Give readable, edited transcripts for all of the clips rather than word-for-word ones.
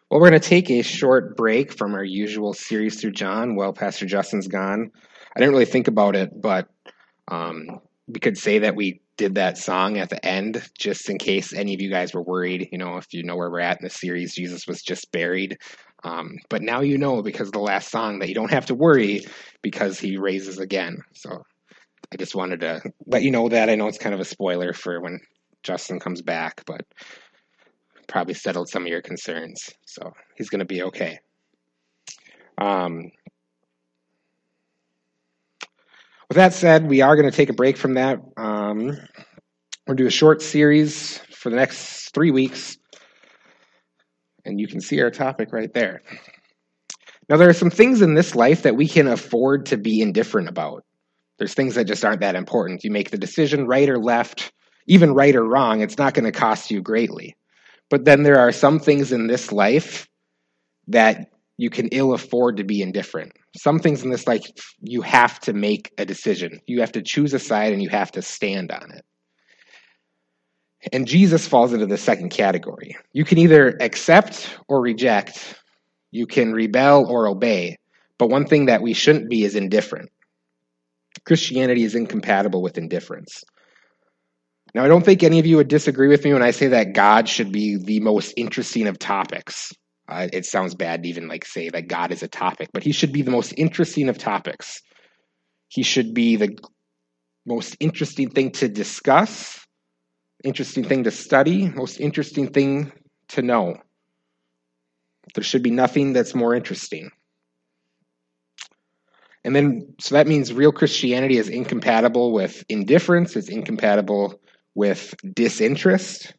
Well, we're going to take a short break from our usual series through John while Pastor Justin's gone. I didn't really think about it, but we could say that we did that song at the end just in case any of you guys were worried. If you know where we're at in the series, Jesus was just buried. But now you know because of the last song that you don't have to worry because he raises again. So I just wanted to let you know that. I know it's kind of a spoiler for when Justin comes back, but probably settled some of your concerns. So he's going to be okay. With that said, we are going to take a break from that. We're going to do a short series for the next 3 weeks. And you can see our topic right there. Now, there are some things in this life that we can afford to be indifferent about. There's things that just aren't that important. You make the decision right or left, even right or wrong, it's not going to cost you greatly. But then there are some things in this life that you can ill afford to be indifferent. Some things in this life, you have to make a decision. You have to choose a side and you have to stand on it. And Jesus falls into the second category. You can either accept or reject. You can rebel or obey. But one thing that we shouldn't be is indifferent. Christianity is incompatible with indifference. Now, I don't think any of you would disagree with me when I say that God should be the most interesting of topics. It sounds bad to even say that God is a topic, but he should be the most interesting of topics. He should be the most interesting thing to discuss, interesting thing to study, most interesting thing to know. There should be nothing that's more interesting. And then, so that means real Christianity is incompatible with indifference, it's incompatible with disinterest.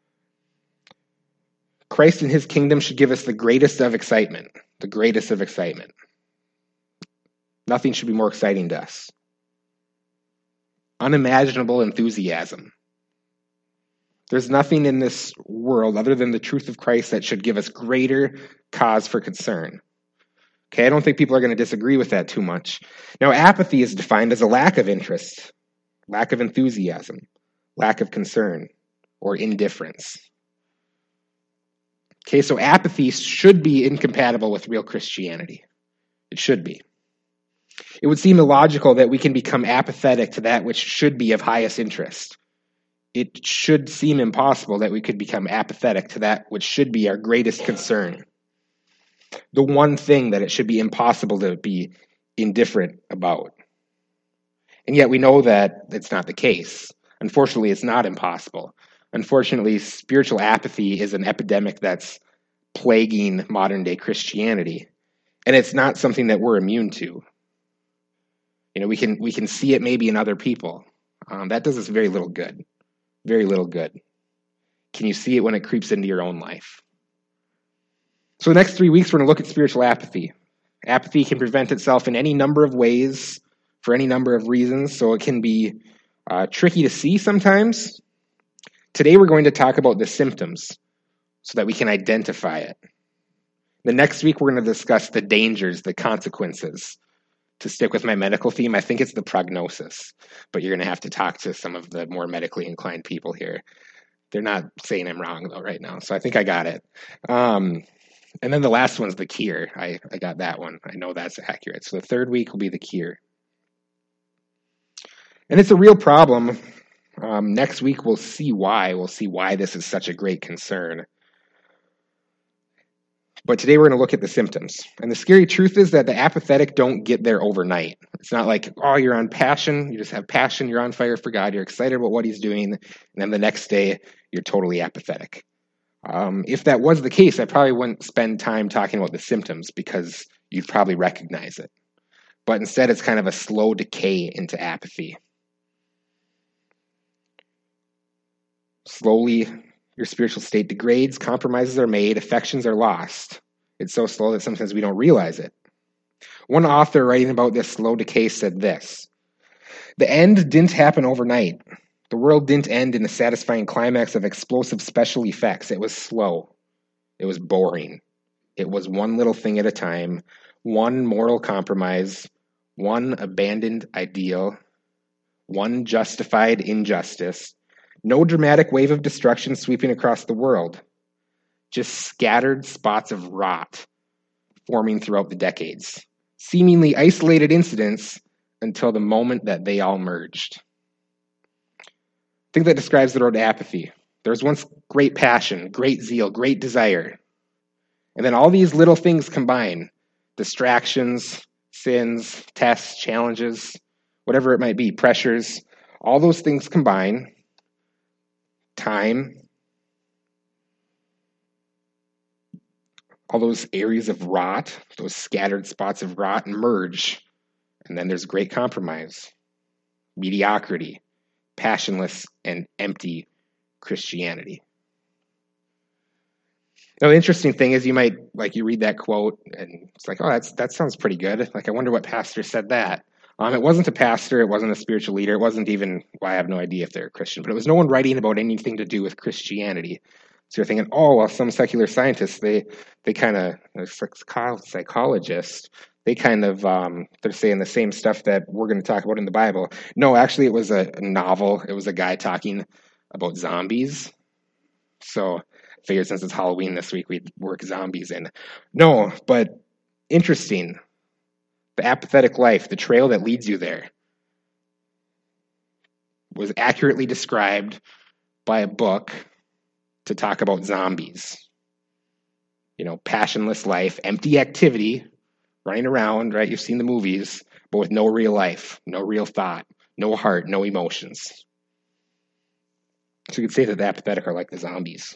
Christ and his kingdom should give us the greatest of excitement, the greatest of excitement. Nothing should be more exciting to us. Unimaginable enthusiasm. There's nothing in this world other than the truth of Christ that should give us greater cause for concern. Okay, I don't think people are going to disagree with that too much. Now, apathy is defined as a lack of interest, lack of enthusiasm, lack of concern, or indifference. Okay, so apathy should be incompatible with real Christianity. It should be. It would seem illogical that we can become apathetic to that which should be of highest interest. It should seem impossible that we could become apathetic to that which should be our greatest concern. The one thing that it should be impossible to be indifferent about. And yet we know that it's not the case. Unfortunately, it's not impossible. Unfortunately, spiritual apathy is an epidemic that's plaguing modern-day Christianity. And it's not something that we're immune to. We can see it maybe in other people. That does us very little good. Very little good. Can you see it when it creeps into your own life? So the next 3 weeks, we're going to look at spiritual apathy. Apathy can present itself in any number of ways for any number of reasons, so it can be tricky to see sometimes. Today, we're going to talk about the symptoms so that we can identify it. The next week, we're going to discuss the dangers, the consequences. To stick with my medical theme, I think it's the prognosis, but you're going to have to talk to some of the more medically inclined people here. They're not saying I'm wrong, though, right now, so I think I got it. And then the last one's the cure. I got that one. I know that's accurate. So the third week will be the cure. And it's a real problem. Next week we'll see why. We'll see why this is such a great concern. But today we're going to look at the symptoms. And the scary truth is that the apathetic don't get there overnight. It's not like, oh, you're on passion. You just have passion. You're on fire for God. You're excited about what he's doing. And then the next day, you're totally apathetic. If that was the case, I probably wouldn't spend time talking about the symptoms because you'd probably recognize it. But instead, it's kind of a slow decay into apathy. Slowly, your spiritual state degrades, compromises are made, affections are lost. It's so slow that sometimes we don't realize it. One author writing about this slow decay said this: "The end didn't happen overnight. The world didn't end in a satisfying climax of explosive special effects. It was slow. It was boring. It was one little thing at a time, one moral compromise, one abandoned ideal, one justified injustice. No dramatic wave of destruction sweeping across the world. just scattered spots of rot forming throughout the decades, seemingly isolated incidents until the moment that they all merged. I think that describes the road to apathy. There was once great passion, great zeal, great desire. And then all these little things combine, distractions, sins, tests, challenges, whatever it might be, pressures, all those things combine, time, all those areas of rot, those scattered spots of rot merge, and then there's great compromise, mediocrity, passionless and empty Christianity. Now, the interesting thing is you might, you read that quote, and it's like, oh, that sounds pretty good. Like, I wonder what pastor said that. It wasn't a pastor, it wasn't a spiritual leader, it wasn't even, well, I have no idea if they're a Christian, but it was no one writing about anything to do with Christianity. So you're thinking, oh, well, some secular scientists, they kind of, psychologists, they kind of, they're saying the same stuff that we're going to talk about in the Bible. No, actually, it was a novel. It was a guy talking about zombies. So I figured since it's Halloween this week, we'd work zombies in. No, but interesting. The apathetic life, the trail that leads you there, was accurately described by a book to talk about zombies. Passionless life, empty activity, running around, right? You've seen the movies, but with no real life, no real thought, no heart, no emotions. So you could say that the apathetic are like the zombies.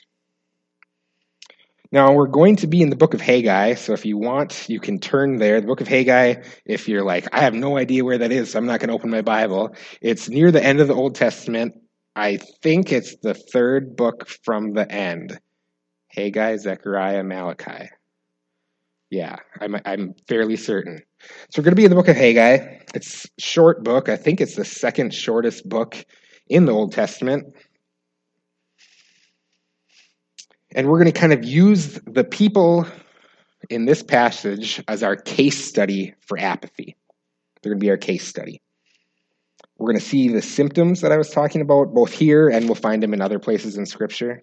Now, we're going to be in the book of Haggai, so if you want, you can turn there. The book of Haggai, if you're like, I have no idea where that is, so I'm not going to open my Bible. It's near the end of the Old Testament. I think it's the third book from the end. Haggai, Zechariah, Malachi. Yeah, I'm fairly certain. So we're going to be in the book of Haggai. It's a short book. I think it's the second shortest book in the Old Testament. And we're going to kind of use the people in this passage as our case study for apathy. They're going to be our case study. We're going to see the symptoms that I was talking about, both here and we'll find them in other places in Scripture.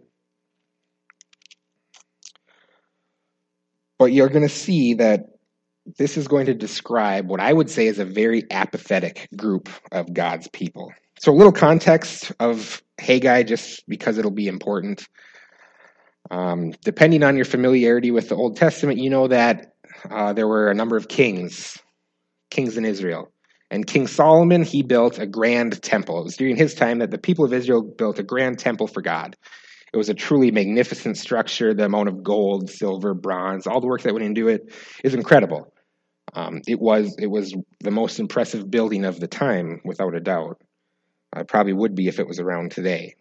But you're going to see that this is going to describe what I would say is a very apathetic group of God's people. So a little context of Haggai, just because it'll be important. Depending on your familiarity with the Old Testament, you know that there were a number of kings in Israel. And King Solomon, he built a grand temple. It was during his time that the people of Israel built a grand temple for God. It was a truly magnificent structure. The amount of gold, silver, bronze, all the work that went into it is incredible. It was the most impressive building of the time, without a doubt. It probably would be if it was around today.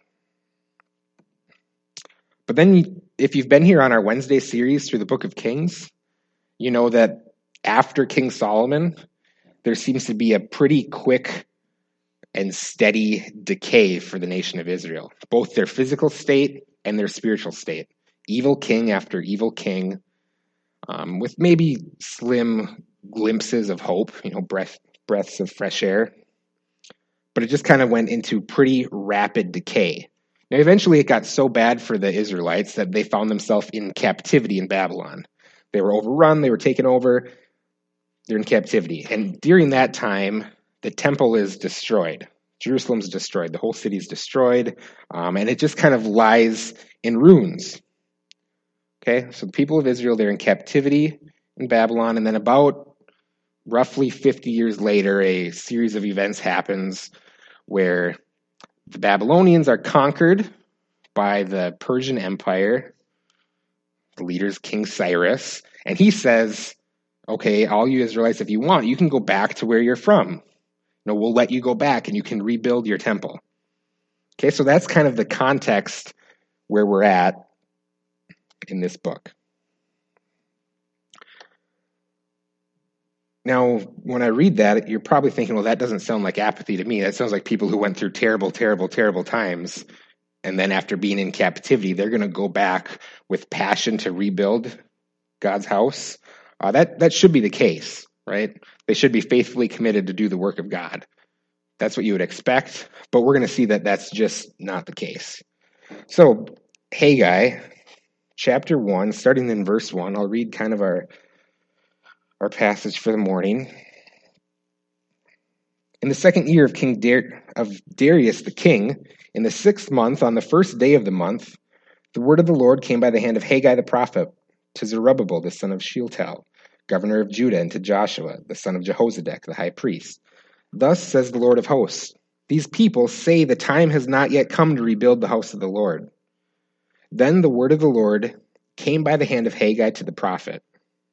But then if you've been here on our Wednesday series through the book of Kings, you know that after King Solomon, there seems to be a pretty quick and steady decay for the nation of Israel, both their physical state and their spiritual state. Evil king after evil king, with maybe slim glimpses of hope, breaths of fresh air. But it just kind of went into pretty rapid decay. Now, eventually it got so bad for the Israelites that they found themselves in captivity in Babylon. They were overrun, they were taken over, they're in captivity. And during that time, the temple is destroyed. Jerusalem's destroyed. The whole city is destroyed. And it just kind of lies in ruins. Okay, so the people of Israel, they're in captivity in Babylon. And then about roughly 50 years later, a series of events happens where the Babylonians are conquered by the Persian Empire. The leader's King Cyrus. And he says, okay, all you Israelites, if you want, you can go back to where you're from. We'll let you go back and you can rebuild your temple. Okay, so that's kind of the context where we're at in this book. Now, when I read that, you're probably thinking, well, that doesn't sound like apathy to me. That sounds like people who went through terrible, terrible, terrible times. And then after being in captivity, they're going to go back with passion to rebuild God's house. That should be the case, right? They should be faithfully committed to do the work of God. That's what you would expect, but we're going to see that that's just not the case. So, Haggai chapter 1, starting in verse 1. I'll read kind of our passage for the morning. In the second year of Darius the king, in the 6th month, on the first day of the month, the word of the Lord came by the hand of Haggai the prophet to Zerubbabel the son of Shealtiel, governor of Judah, and to Joshua the son of Jehozadak the high priest. Thus says the Lord of hosts, these people say the time has not yet come to rebuild the house of the Lord. Then the word of the Lord came by the hand of Haggai to the prophet.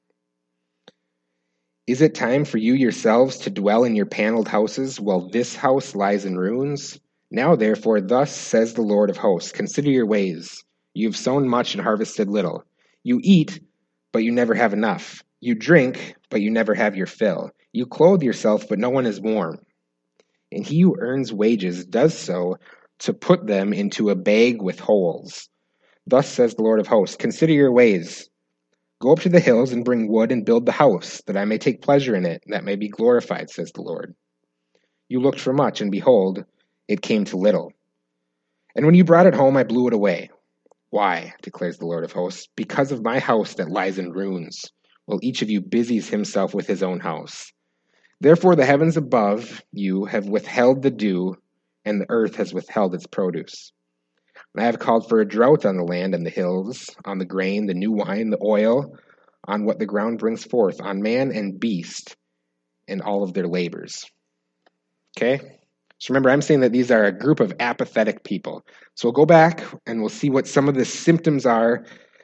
Is it time for you yourselves to dwell in your paneled houses while this house lies in ruins? Now therefore, thus says the Lord of hosts, consider your ways. You have sown much and harvested little. You eat, but you never have enough. You drink, but you never have your fill. You clothe yourself, but no one is warm. And he who earns wages does so to put them into a bag with holes. Thus says the Lord of hosts, consider your ways. Go up to the hills and bring wood and build the house, that I may take pleasure in it, that may be glorified, says the Lord. You looked for much, and behold, it came to little. And when you brought it home, I blew it away. Why, declares the Lord of hosts, because of my house that lies in ruins, while each of you busies himself with his own house. Therefore the heavens above you have withheld the dew, and the earth has withheld its produce. And I have called for a drought on the land and the hills, on the grain, the new wine, the oil, on what the ground brings forth, on man and beast, and all of their labors. Okay? So remember, I'm saying that these are a group of apathetic people. So we'll go back and we'll see what some of the symptoms are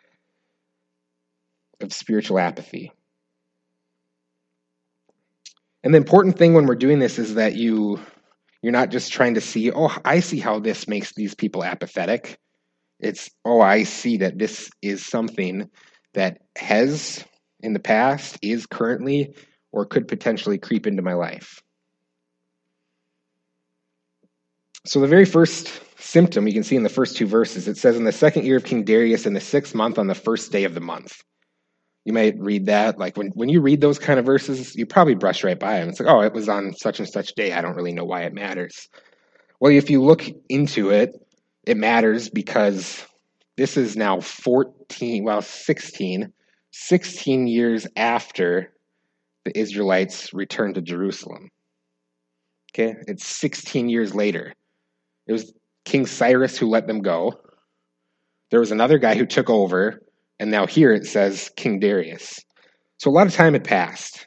of spiritual apathy. And the important thing when we're doing this is that you're not just trying to see, oh, I see how this makes these people apathetic. It's, oh, I see that this is something that has in the past, is currently, or could potentially creep into my life. So the very first symptom you can see in the first 2 verses, it says in the 2nd year of King Darius in the 6th month on the first day of the month. You might read that, like when you read those kind of verses, you probably brush right by them. It's like, oh, it was on such and such day. I don't really know why it matters. Well, if you look into it, it matters because this is now 16 years after the Israelites returned to Jerusalem. Okay, it's 16 years later. It was King Cyrus who let them go. There was another guy who took over, and now here it says King Darius. So a lot of time had passed.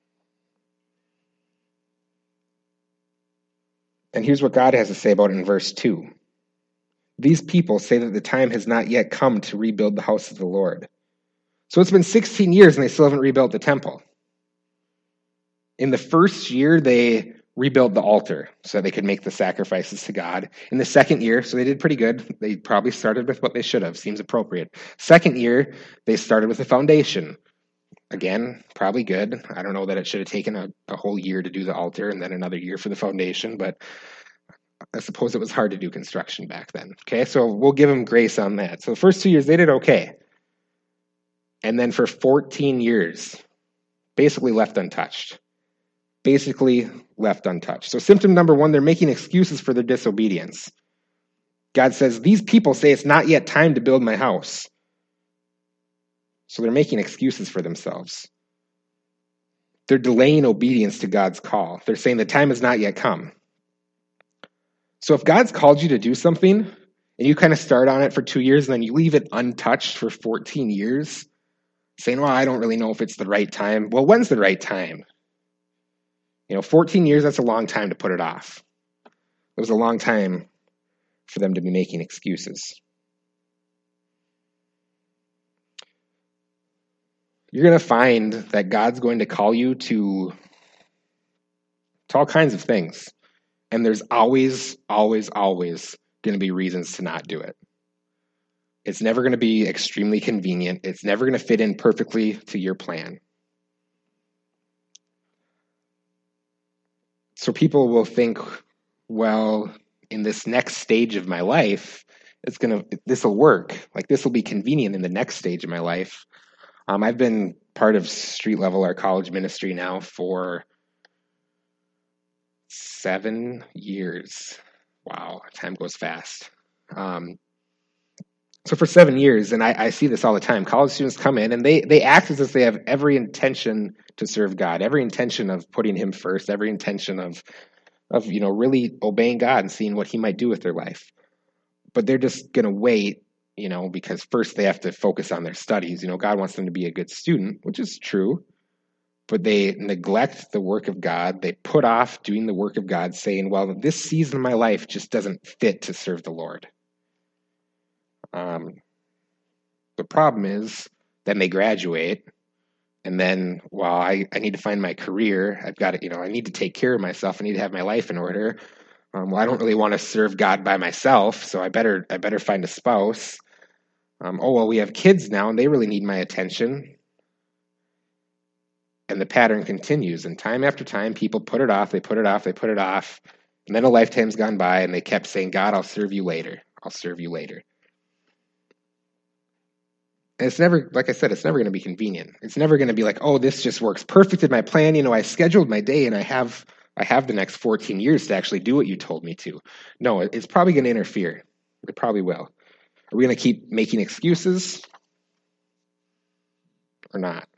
And here's what God has to say about it in verse 2. These people say that the time has not yet come to rebuild the house of the Lord. So it's been 16 years and they still haven't rebuilt the temple. In the first year, they rebuilt the altar so that they could make the sacrifices to God. In the 2nd year, so they did pretty good. They probably started with what they should have. Seems appropriate. 2nd year, they started with the foundation. Again, probably good. I don't know that it should have taken a whole year to do the altar and then another year for the foundation, but I suppose it was hard to do construction back then. Okay, so we'll give them grace on that. So the first 2 years, they did okay. And then for 14 years, basically left untouched. So symptom number 1, they're making excuses for their disobedience. God says, these people say it's not yet time to build my house. So they're making excuses for themselves. They're delaying obedience to God's call. They're saying the time has not yet come. So if God's called you to do something, and you kind of start on it for 2 years, and then you leave it untouched for 14 years, saying, well, I don't really know if it's the right time. Well, when's the right time? 14 years, that's a long time to put it off. It was a long time for them to be making excuses. You're going to find that God's going to call you to all kinds of things. And there's always, always, always going to be reasons to not do it. It's never going to be extremely convenient. It's never going to fit in perfectly to your plan. So people will think, well, in this next stage of my life, this will work. Like this will be convenient in the next stage of my life. I've been part of Street Level, our college ministry now for 7 years. Wow, time goes fast. So for 7 years, and I see this all the time, college students come in and they act as if they have every intention to serve God, every intention of putting him first, every intention of really obeying God and seeing what he might do with their life. But they're just going to wait, because first they have to focus on their studies. God wants them to be a good student, which is true, but they neglect the work of God. They put off doing the work of God, saying, well, this season of my life just doesn't fit to serve the Lord. The problem is then they graduate and then, well, I need to find my career. I've got to, I need to take care of myself. I need to have my life in order. Well, I don't really want to serve God by myself, so I better find a spouse. We have kids now and they really need my attention. And the pattern continues, and time after time, people put it off, they put it off, they put it off, and then a lifetime's gone by, and they kept saying, God, I'll serve you later. I'll serve you later. And it's never, like I said, it's never going to be convenient. It's never going to be like, oh, this just works perfect in my plan. I scheduled my day, and I have the next 14 years to actually do what you told me to. No, it's probably going to interfere. It probably will. Are we going to keep making excuses or not?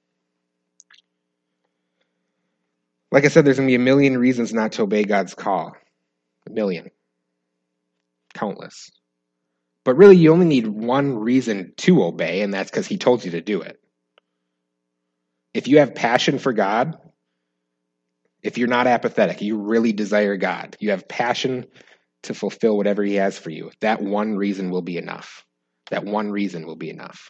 Like I said, there's going to be a million reasons not to obey God's call. A million. Countless. But really, you only need one reason to obey, and that's because he told you to do it. If you have passion for God, if you're not apathetic, you really desire God, you have passion to fulfill whatever he has for you, that one reason will be enough. That one reason will be enough.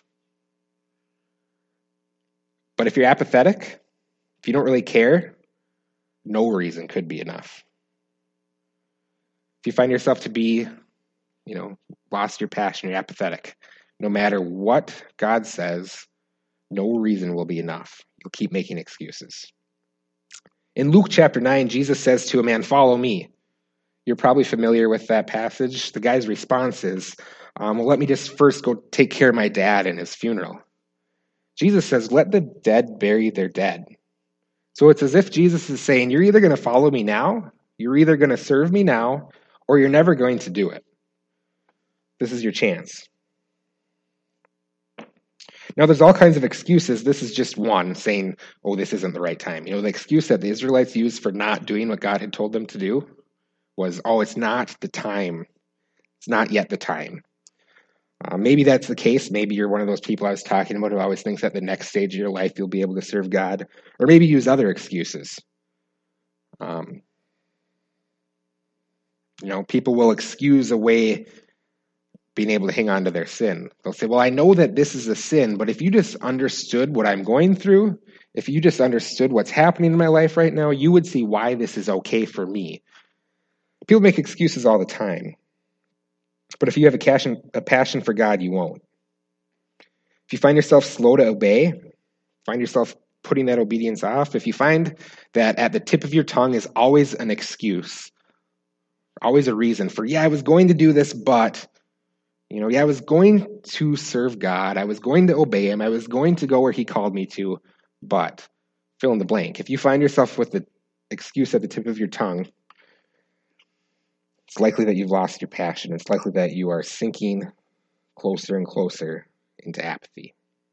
But if you're apathetic, if you don't really care, no reason could be enough. If you find yourself to be, lost your passion, you're apathetic, no matter what God says, no reason will be enough. You'll keep making excuses. In Luke chapter 9, Jesus says to a man, follow me. You're probably familiar with that passage. The guy's response is, let me just first go take care of my dad and his funeral. Jesus says, let the dead bury their dead. So it's as if Jesus is saying, you're either going to follow me now, you're either going to serve me now, or you're never going to do it. This is your chance. Now, there's all kinds of excuses. This is just one, saying, oh, this isn't the right time. The excuse that the Israelites used for not doing what God had told them to do was, oh, it's not the time. It's not yet the time. Maybe that's the case. Maybe you're one of those people I was talking about who always thinks that the next stage of your life you'll be able to serve God. Or maybe use other excuses. People will excuse away being able to hang on to their sin. They'll say, well, I know that this is a sin, but if you just understood what I'm going through, if you just understood what's happening in my life right now, you would see why this is okay for me. People make excuses all the time. But if you have a passion for God, you won't. If you find yourself slow to obey, find yourself putting that obedience off, if you find that at the tip of your tongue is always an excuse, always a reason for, I was going to do this, but, I was going to serve God, I was going to obey him, I was going to go where he called me to, but fill in the blank. If you find yourself with the excuse at the tip of your tongue, it's likely that you've lost your passion. It's likely that you are sinking closer and closer into apathy.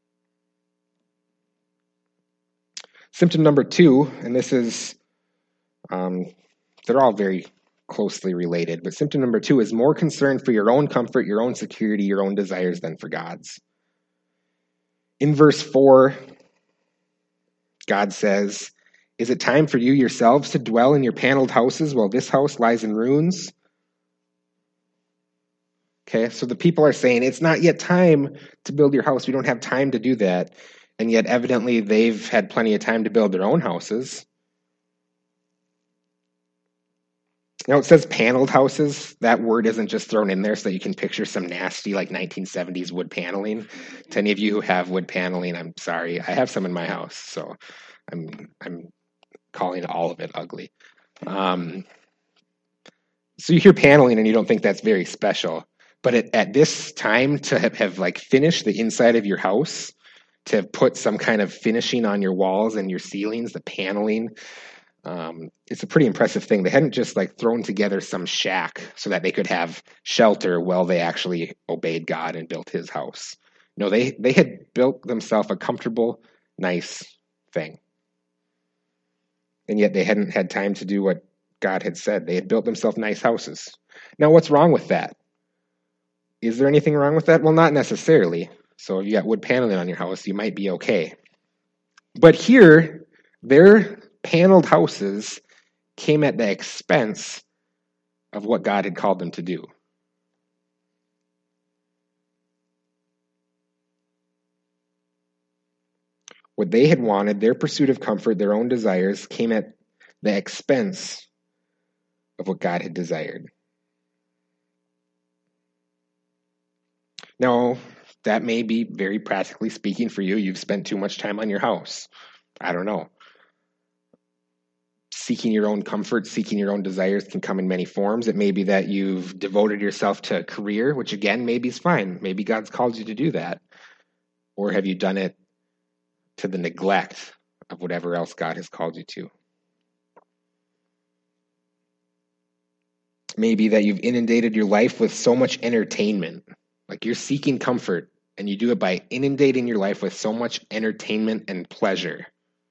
Symptom number 2, and this is, they're all very closely related, but symptom number 2 is more concern for your own comfort, your own security, your own desires than for God's. In verse 4, God says, is it time for you yourselves to dwell in your paneled houses while this house lies in ruins? Okay, so the people are saying, it's not yet time to build your house. We don't have time to do that. And yet, evidently, they've had plenty of time to build their own houses. Now, it says paneled houses. That word isn't just thrown in there so that you can picture some nasty, 1970s wood paneling. To any of you who have wood paneling, I'm sorry. I have some in my house, so I'm calling all of it ugly. So you hear paneling and you don't think that's very special. But at this time, to have finished the inside of your house, to have put some kind of finishing on your walls and your ceilings, the paneling, It's a pretty impressive thing. They hadn't just like thrown together some shack so that they could have shelter while they actually obeyed God and built his house. No, they had built themselves a comfortable, nice thing. And yet they hadn't had time to do what God had said. They had built themselves nice houses. Now, what's wrong with that? Is there anything wrong with that? Well, not necessarily. So if you got wood paneling on your house, you might be okay. But here, their paneled houses came at the expense of what God had called them to do. What they had wanted, their pursuit of comfort, their own desires, came at the expense of what God had desired. Now, that may be very practically speaking for you. You've spent too much time on your house. I don't know. Seeking your own comfort, seeking your own desires can come in many forms. It may be that you've devoted yourself to a career, which again, maybe is fine. Maybe God's called you to do that. Or have you done it to the neglect of whatever else God has called you to? Maybe that you've inundated your life with so much entertainment. Like you're seeking comfort, and you do it by inundating your life with so much entertainment and pleasure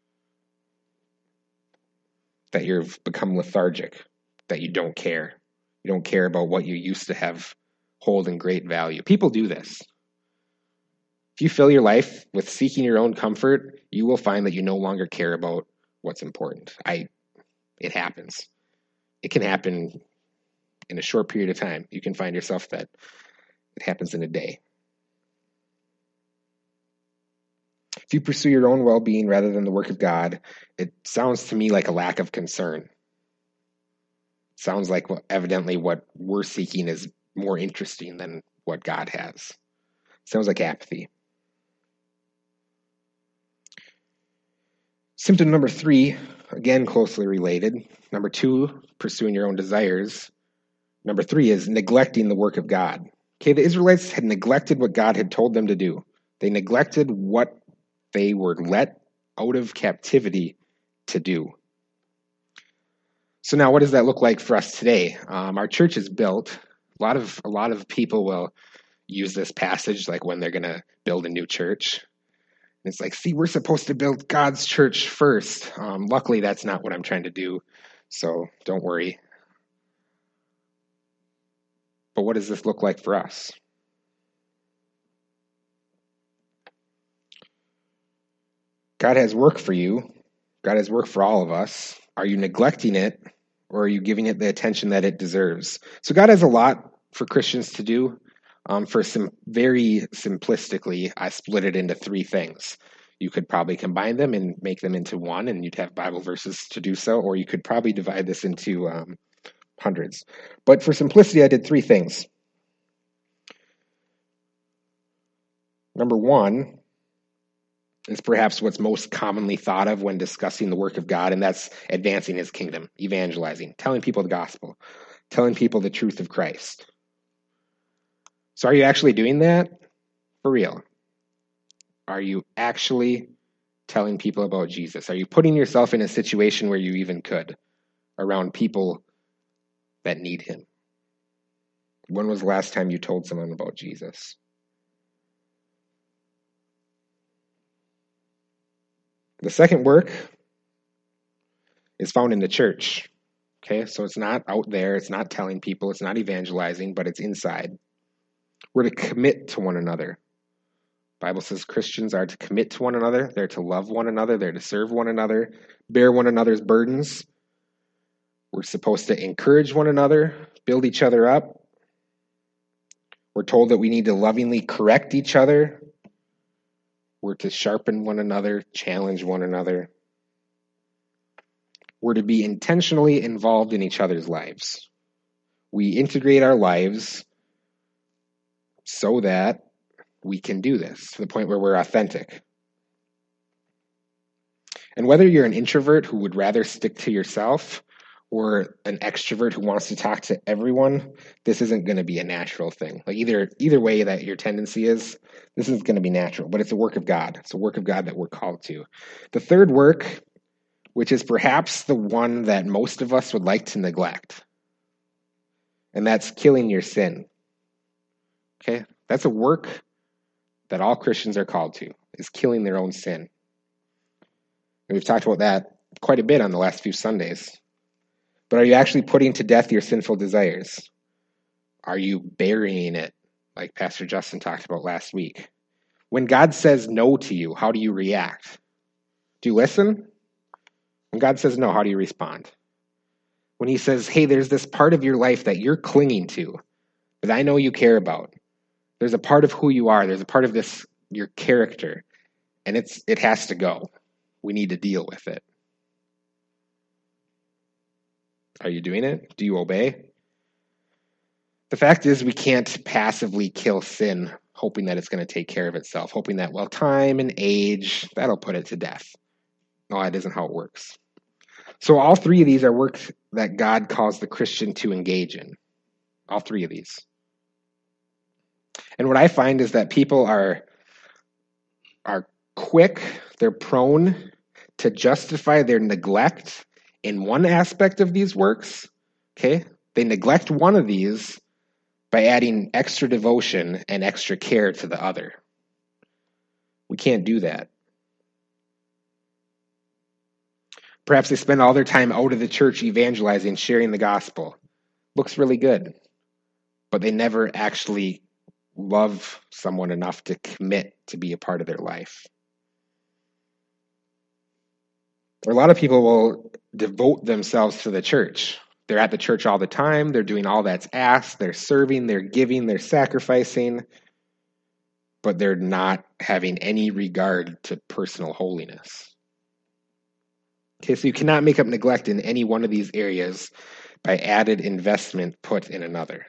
that you've become lethargic, that you don't care. You don't care about what you used to have hold in great value. People do this. If you fill your life with seeking your own comfort, you will find that you no longer care about what's important. It happens. It can happen in a short period of time. You can find yourself that it happens in a day. If you pursue your own well-being rather than the work of God, it sounds to me like a lack of concern. It sounds like evidently what we're seeking is more interesting than what God has. It sounds like apathy. Symptom number 3, again closely related. Number 2, pursuing your own desires. Number 3 is neglecting the work of God. Okay, the Israelites had neglected what God had told them to do. They neglected what they were let out of captivity to do. So now, what does that look like for us today? Our church is built. A lot of people will use this passage like when they're going to build a new church. And it's like, see, we're supposed to build God's church first. Luckily, that's not what I'm trying to do, so don't worry. But what does this look like for us? God has work for you. God has work for all of us. Are you neglecting it, or are you giving it the attention that it deserves? So God has a lot for Christians to do. Very simplistically, I split it into 3 things. You could probably combine them and make them into one, and you'd have Bible verses to do so, or you could probably divide this into hundreds. But for simplicity, I did 3 things. Number 1 is perhaps what's most commonly thought of when discussing the work of God, and that's advancing his kingdom, evangelizing, telling people the gospel, telling people the truth of Christ. So are you actually doing that? For real? Are you actually telling people about Jesus? Are you putting yourself in a situation where you even could, around people that need him? When was the last time you told someone about Jesus? The second work is found in the church. Okay, so it's not out there, it's not telling people, it's not evangelizing, but it's inside. We're to commit to one another. The Bible says Christians are to commit to one another, they're to love one another, they're to serve one another, bear one another's burdens. We're supposed to encourage one another, build each other up. We're told that we need to lovingly correct each other. We're to sharpen one another, challenge one another. We're to be intentionally involved in each other's lives. We integrate our lives so that we can do this to the point where we're authentic. And whether you're an introvert who would rather stick to yourself or an extrovert who wants to talk to everyone, this isn't going to be a natural thing. Like either way that your tendency is, this isn't going to be natural, but it's a work of God. It's a work of God that we're called to. The third work which is perhaps the one that most of us would like to neglect. And that's killing your sin. Okay? That's a work that all Christians are called to, is killing their own sin. And we've talked about that quite a bit on the last few Sundays. But are you actually putting to death your sinful desires? Are you burying it, like Pastor Justin talked about last week? When God says no to you, how do you react? Do you listen? When God says no, how do you respond? When he says, hey, there's this part of your life that you're clinging to, that I know you care about. There's a part of who you are. There's a part of this, your character, and it has to go. We need to deal with it. Are you doing it? Do you obey? The fact is, we can't passively kill sin, hoping that it's going to take care of itself, hoping that, well, time and age, that'll put it to death. No, that isn't how it works. So all three of these are work that God calls the Christian to engage in. All three of these. And what I find is that people are quick, they're prone to justify their neglect in one aspect of these works. Okay? They neglect one of these by adding extra devotion and extra care to the other. We can't do that. Perhaps they spend all their time out of the church evangelizing, sharing the gospel. Looks really good. But they never actually love someone enough to commit to be a part of their life. Or a lot of people will devote themselves to the church. They're at the church all the time. They're doing all that's asked. They're serving, they're giving, they're sacrificing. But they're not having any regard to personal holiness. Okay, so you cannot make up neglect in any one of these areas by added investment put in another.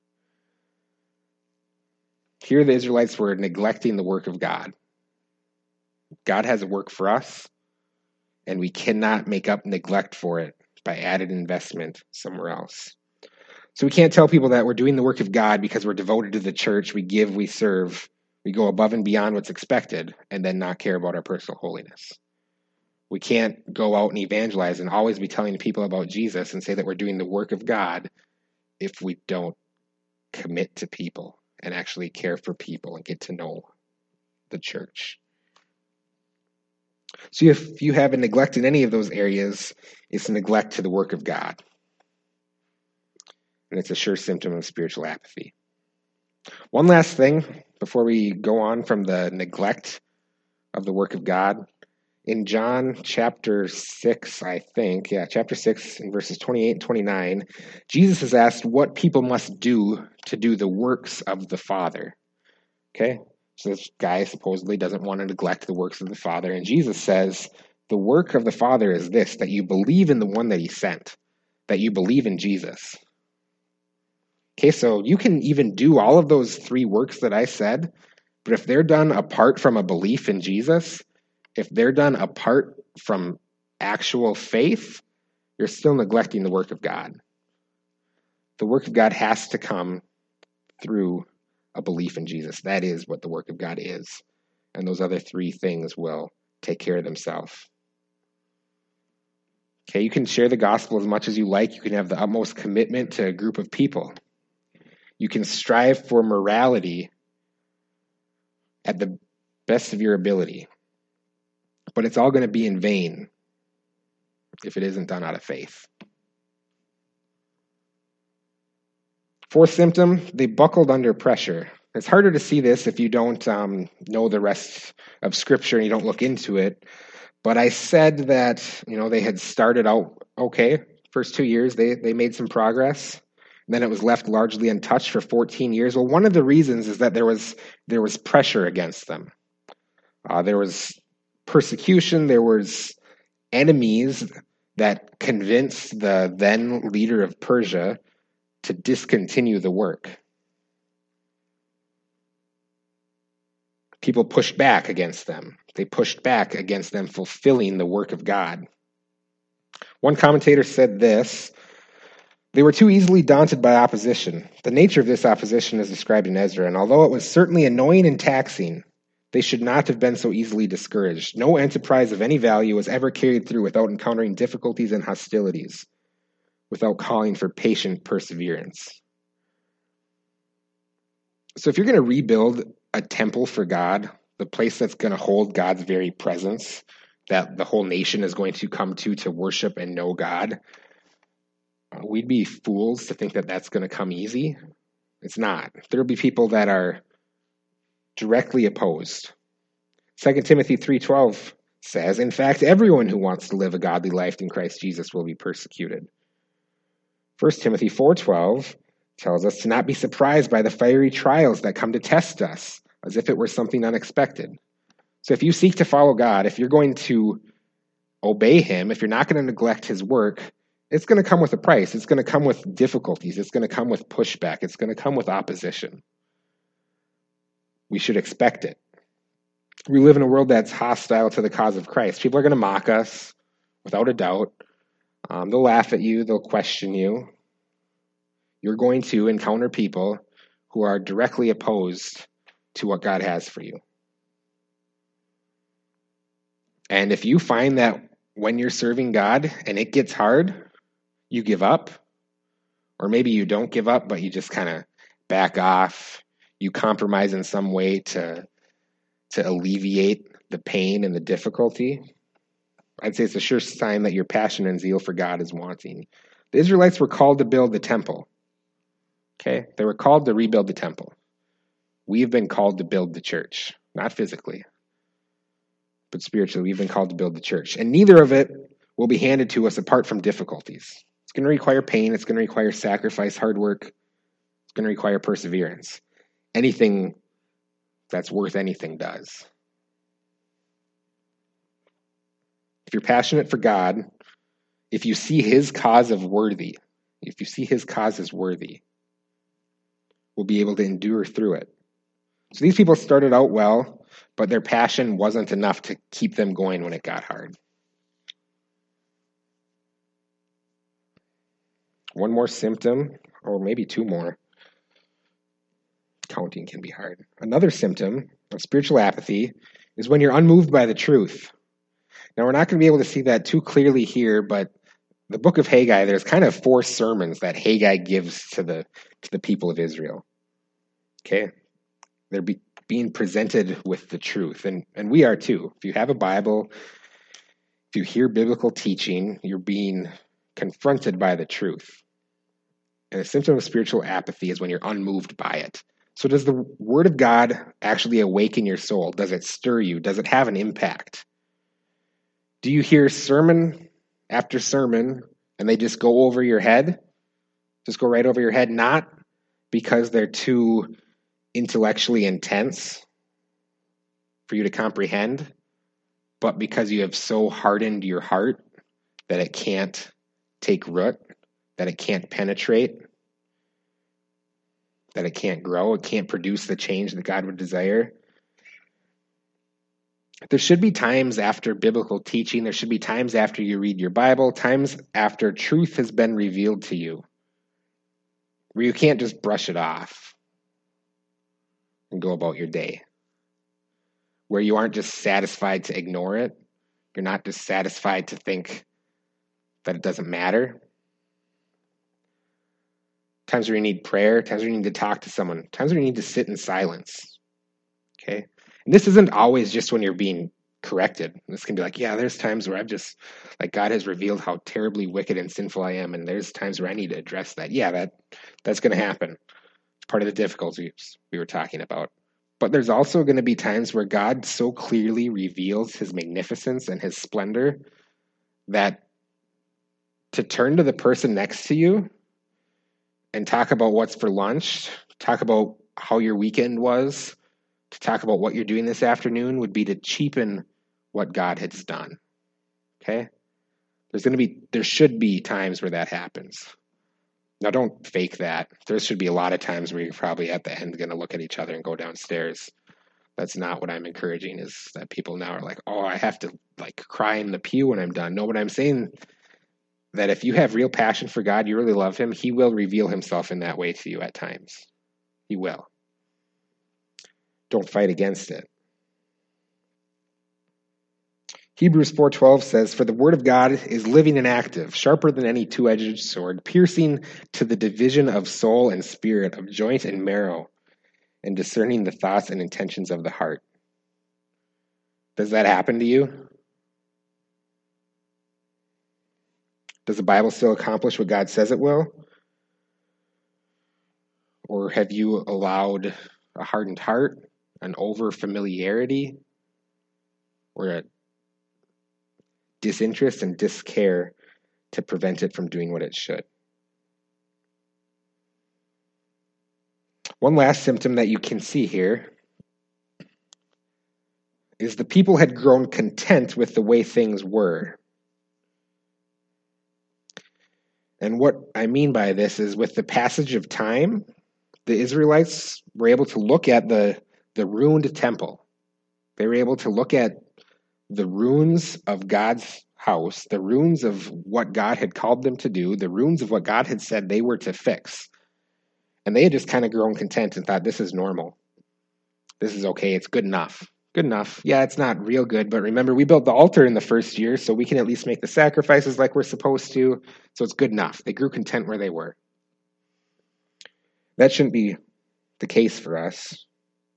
Here the Israelites were neglecting the work of God. God has a work for us, and we cannot make up neglect for it by added investment somewhere else. So we can't tell people that we're doing the work of God because we're devoted to the church, we give, we serve, we go above and beyond what's expected, and then not care about our personal holiness. We can't go out and evangelize and always be telling people about Jesus and say that we're doing the work of God if we don't commit to people and actually care for people and get to know the church. So if you have a neglect in any of those areas, it's a neglect to the work of God. And it's a sure symptom of spiritual apathy. One last thing before we go on from the neglect of the work of God. In John chapter 6, chapter 6 in verses 28 and 29, Jesus is asked what people must do to do the works of the Father. Okay? So this guy supposedly doesn't want to neglect the works of the Father. And Jesus says, the work of the Father is this, that you believe in the one that he sent, that you believe in Jesus. Okay, so you can even do all of those three works that I said, but if they're done apart from a belief in Jesus, if they're done apart from actual faith, you're still neglecting the work of God. The work of God has to come through a belief in Jesus. That is what the work of God is. And those other three things will take care of themselves. Okay, you can share the gospel as much as you like. You can have the utmost commitment to a group of people. You can strive for morality at the best of your ability. But it's all going to be in vain if it isn't done out of faith. Fourth symptom, they buckled under pressure. It's harder to see this if you don't know the rest of Scripture and you don't look into it. But I said that, they had started out okay. First 2 years, they made some progress. And then it was left largely untouched for 14 years. Well, one of the reasons is that there was pressure against them. There was persecution. There was enemies that convinced the then leader of Persia to discontinue the work. People pushed back against them. They pushed back against them fulfilling the work of God. One commentator said this, they were too easily daunted by opposition. The nature of this opposition is described in Ezra, and although it was certainly annoying and taxing, They should not have been so easily discouraged. No enterprise of any value was ever carried through without encountering difficulties and hostilities, without calling for patient perseverance. So if you're going to rebuild a temple for God, the place that's going to hold God's very presence, that the whole nation is going to come to worship and know God, we'd be fools to think that that's going to come easy. It's not. There'll be people that are directly opposed. 2 Timothy 3:12 says, in fact, everyone who wants to live a godly life in Christ Jesus will be persecuted. 1 Timothy 4:12 tells us to not be surprised by the fiery trials that come to test us, as if it were something unexpected. So if you seek to follow God, if you're going to obey him, if you're not going to neglect his work, it's going to come with a price. It's going to come with difficulties. It's going to come with pushback. It's going to come with opposition. We should expect it. We live in a world that's hostile to the cause of Christ. People are going to mock us, without a doubt. They'll laugh at you. They'll question you. You're going to encounter people who are directly opposed to what God has for you. And if you find that when you're serving God and it gets hard, you give up, or maybe you don't give up, but you just kind of back off, you compromise in some way to alleviate the pain and the difficulty, I'd say it's a sure sign that your passion and zeal for God is wanting. The Israelites were called to build the temple. Okay? They were called to rebuild the temple. We've been called to build the church, not physically, but spiritually. We've been called to build the church. And neither of it will be handed to us apart from difficulties. It's going to require pain. It's going to require sacrifice, hard work. It's going to require perseverance. Anything that's worth anything does. If you're passionate for God, if you see his cause as worthy, we'll be able to endure through it. So these people started out well, but their passion wasn't enough to keep them going when it got hard. One more symptom, or maybe two more. Counting can be hard. Another symptom of spiritual apathy is when you're unmoved by the truth. Now, we're not going to be able to see that too clearly here, but the book of Haggai, there's kind of 4 sermons that Haggai gives to the people of Israel. Okay? They're being presented with the truth, and we are too. If you have a Bible, if you hear biblical teaching, you're being confronted by the truth. And a symptom of spiritual apathy is when you're unmoved by it. So does the Word of God actually awaken your soul? Does it stir you? Does it have an impact? Do you hear sermon after sermon and they just go over your head? Just go right over your head, not because they're too intellectually intense for you to comprehend, but because you have so hardened your heart that it can't take root, that it can't penetrate, that it can't grow, it can't produce the change that God would desire. There should be times after biblical teaching, there should be times after you read your Bible, times after truth has been revealed to you, where you can't just brush it off and go about your day, where you aren't just satisfied to ignore it, you're not just satisfied to think that it doesn't matter. Times where you need prayer, times where you need to talk to someone, times where you need to sit in silence. Okay? And this isn't always just when you're being corrected. This can be like, yeah, there's times where I've just, like, God has revealed how terribly wicked and sinful I am, and there's times where I need to address that. Yeah, that's going to happen. It's part of the difficulties we were talking about. But there's also going to be times where God so clearly reveals his magnificence and his splendor that to turn to the person next to you and talk about what's for lunch, talk about how your weekend was, to talk about what you're doing this afternoon would be to cheapen what God has done. Okay? There should be times where that happens. Now, don't fake that. There should be a lot of times where you're probably at the end going to look at each other and go downstairs. That's not what I'm encouraging, is that people now are like, oh, I have to like cry in the pew when I'm done. No, but I'm saying that if you have real passion for God, you really love him, he will reveal himself in that way to you at times. He will. Don't fight against it. Hebrews 4:12 says, "For the word of God is living and active, sharper than any two-edged sword, piercing to the division of soul and spirit, of joint and marrow, and discerning the thoughts and intentions of the heart." Does that happen to you? Does the Bible still accomplish what God says it will? Or have you allowed a hardened heart, an over-familiarity, or a disinterest and discare to prevent it from doing what it should? One last symptom that you can see here is the people had grown content with the way things were. And what I mean by this is, with the passage of time, the Israelites were able to look at the ruined temple. They were able to look at the ruins of God's house, the ruins of what God had called them to do, the ruins of what God had said they were to fix. And they had just kind of grown content and thought, this is normal. This is okay. It's good enough. Good enough. Yeah, it's not real good, but remember, we built the altar in the first year, so we can at least make the sacrifices like we're supposed to. So it's good enough. They grew content where they were. That shouldn't be the case for us.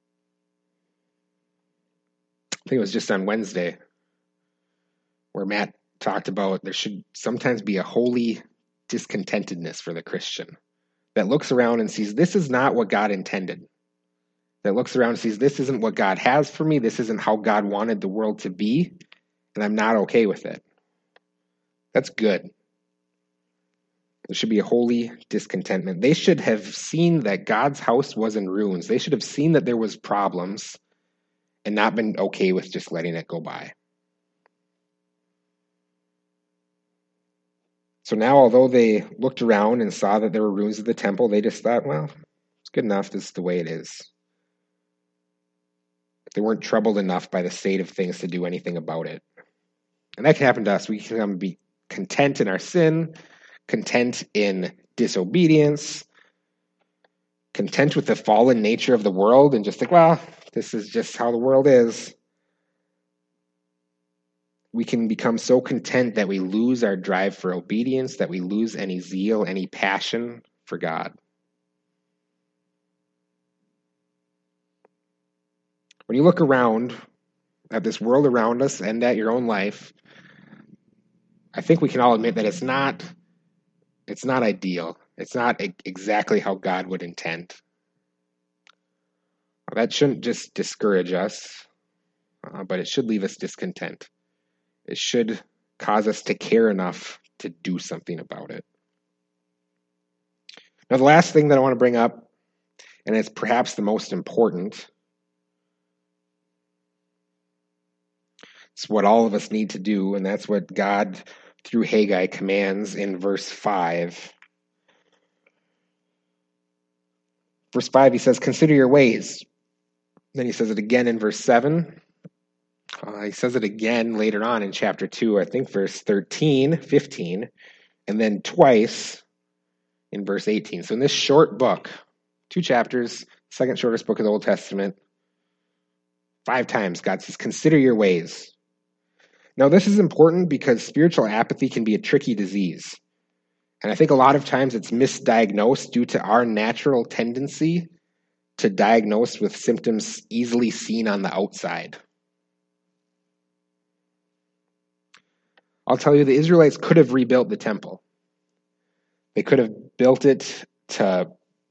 I think it was just on Wednesday where Matt talked about there should sometimes be a holy discontentedness for the Christian that looks around and sees this is not what God intended. That looks around and sees this isn't what God has for me. This isn't how God wanted the world to be, and I'm not okay with it. That's good. There should be a holy discontentment. They should have seen that God's house was in ruins. They should have seen that there was problems and not been okay with just letting it go by. So now, although they looked around and saw that there were ruins of the temple, they just thought, well, it's good enough. This is the way it is. They weren't troubled enough by the state of things to do anything about it. And that can happen to us. We can be content in our sin, content in disobedience, content with the fallen nature of the world, and just think, well, this is just how the world is. We can become so content that we lose our drive for obedience, that we lose any zeal, any passion for God. When you look around at this world around us and at your own life, I think we can all admit that it's not ideal. It's not exactly how God would intend. That shouldn't just discourage us, but it should leave us discontent. It should cause us to care enough to do something about it. Now, the last thing that I want to bring up, and it's perhaps the most important, it's what all of us need to do, and that's what God, through Haggai, commands in verse 5. Verse 5, he says, "Consider your ways." Then he says it again in verse 7. He says it again later on in chapter 2, I think verse 13, 15, and then twice in verse 18. So in this short book, 2 chapters, second shortest book of the Old Testament, 5 times God says, consider your ways. Now this is important because spiritual apathy can be a tricky disease. And I think a lot of times it's misdiagnosed due to our natural tendency to diagnose with symptoms easily seen on the outside. I'll tell you, the Israelites could have rebuilt the temple. They could have built it to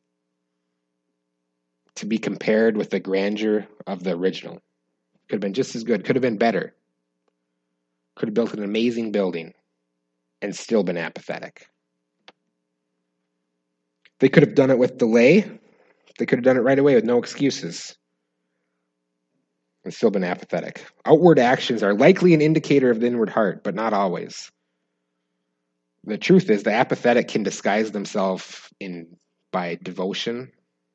be compared with the grandeur of the original. Could have been just as good, could have been better. Could have built an amazing building and still been apathetic. They could have done it with delay. They could have done it right away with no excuses and still been apathetic. Outward actions are likely an indicator of the inward heart, but not always. The truth is, the apathetic can disguise themselves by devotion,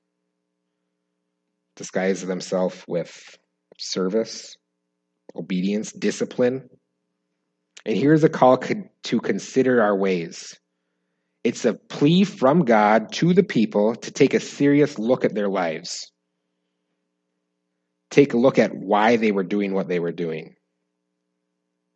disguise themselves with service, obedience, discipline. And here's a call to consider our ways. It's a plea from God to the people to take a serious look at their lives. Take a look at why they were doing what they were doing.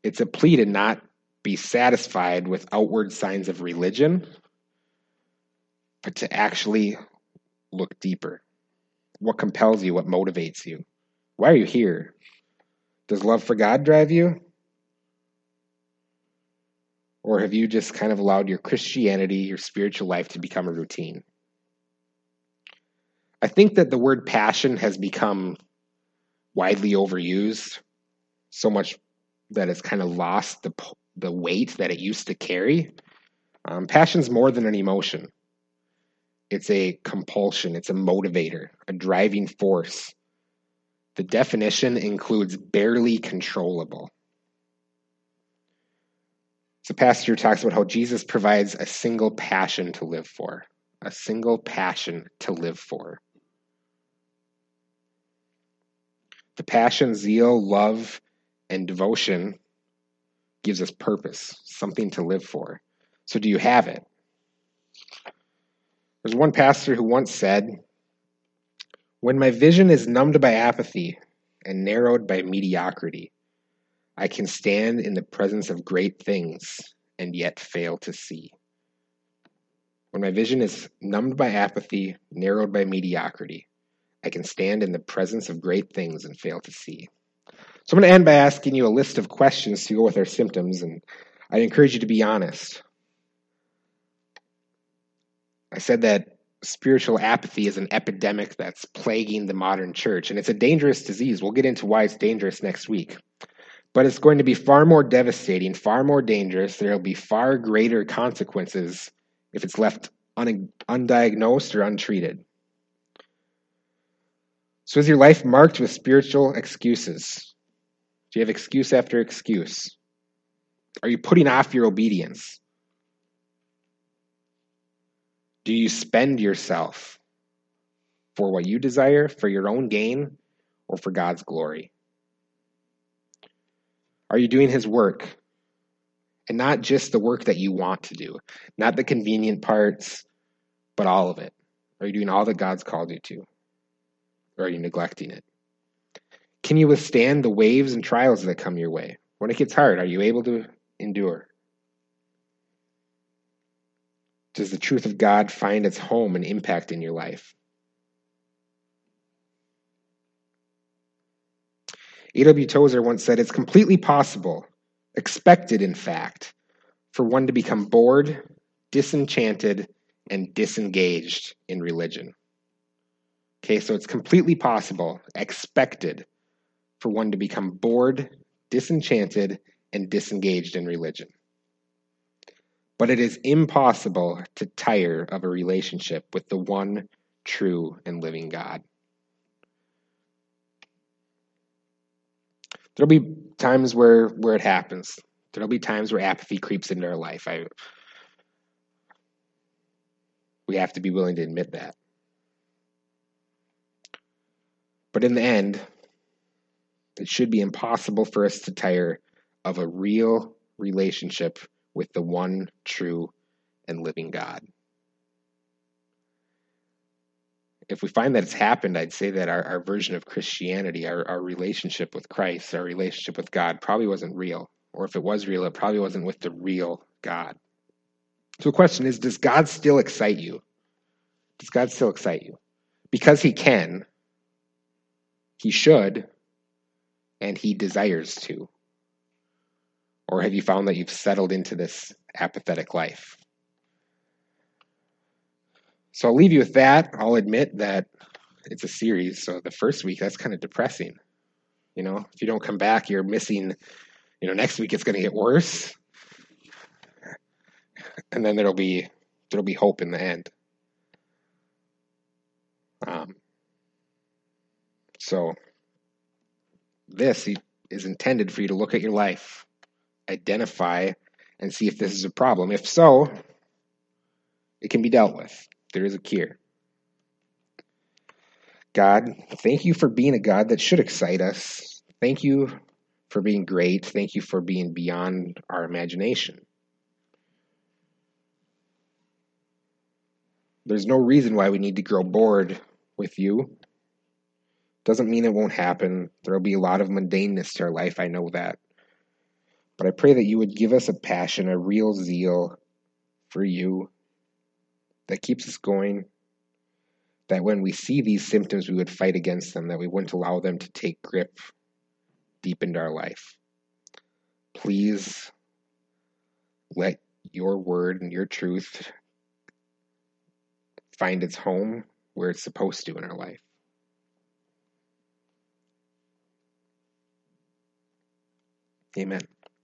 It's a plea to not be satisfied with outward signs of religion, but to actually look deeper. What compels you? What motivates you? Why are you here? Does love for God drive you? Or have you just kind of allowed your Christianity, your spiritual life to become a routine? I think that the word passion has become widely overused, so much that it's kind of lost the weight that it used to carry. Passion's more than an emotion. It's a compulsion. It's a motivator, a driving force. The definition includes barely controllable. So pastor talks about how Jesus provides a single passion to live for. A single passion to live for. The passion, zeal, love, and devotion gives us purpose, something to live for. So do you have it? There's one pastor who once said, "When my vision is numbed by apathy and narrowed by mediocrity, I can stand in the presence of great things and yet fail to see." When my vision is numbed by apathy, narrowed by mediocrity, I can stand in the presence of great things and fail to see. So I'm going to end by asking you a list of questions to go with our symptoms, and I'd encourage you to be honest. I said that spiritual apathy is an epidemic that's plaguing the modern church, and it's a dangerous disease. We'll get into why it's dangerous next week. But it's going to be far more devastating, far more dangerous. There will be far greater consequences if it's left undiagnosed or untreated. So is your life marked with spiritual excuses? Do you have excuse after excuse? Are you putting off your obedience? Do you spend yourself for what you desire, for your own gain, or for God's glory? Are you doing His work? And not just the work that you want to do, not the convenient parts, but all of it. Are you doing all that God's called you to? Or are you neglecting it? Can you withstand the waves and trials that come your way? When it gets hard, are you able to endure? Does the truth of God find its home and impact in your life? A.W. Tozer once said, "It's completely possible, expected in fact, for one to become bored, disenchanted, and disengaged in religion." Okay, so it's completely possible, expected, for one to become bored, disenchanted, and disengaged in religion. But it is impossible to tire of a relationship with the one true and living God. There'll be times where it happens. There'll be times where apathy creeps into our life. We have to be willing to admit that. But in the end, it should be impossible for us to tire of a real relationship with the one true and living God. If we find that it's happened, I'd say that our version of Christianity, our relationship with Christ, our relationship with God probably wasn't real. Or if it was real, it probably wasn't with the real God. So the question is, does God still excite you? Does God still excite you? Because He can, He should, and He desires to. Or have you found that you've settled into this apathetic life? So I'll leave you with that. I'll admit that it's a series, so the first week, that's kind of depressing. If you don't come back, you're missing, next week it's going to get worse. And then there'll be hope in the end. So this is intended for you to look at your life, identify, and see if this is a problem. If so, it can be dealt with. There is a cure. God, thank you for being a God that should excite us. Thank you for being great. Thank you for being beyond our imagination. There's no reason why we need to grow bored with you. Doesn't mean it won't happen. There'll be a lot of mundaneness to our life. I know that. But I pray that you would give us a passion, a real zeal for you that keeps us going, that when we see these symptoms, we would fight against them, that we wouldn't allow them to take grip deep into our life. Please let your word and your truth find its home where it's supposed to in our life. Amen.